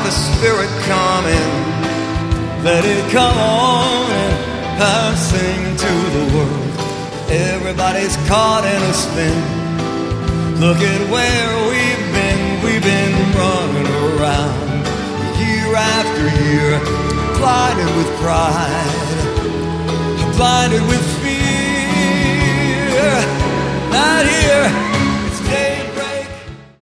the Spirit coming. Let it come on and sing to the world. Everybody's caught in a spin. Look at where we've been running around year after year, blinded with pride, blinded with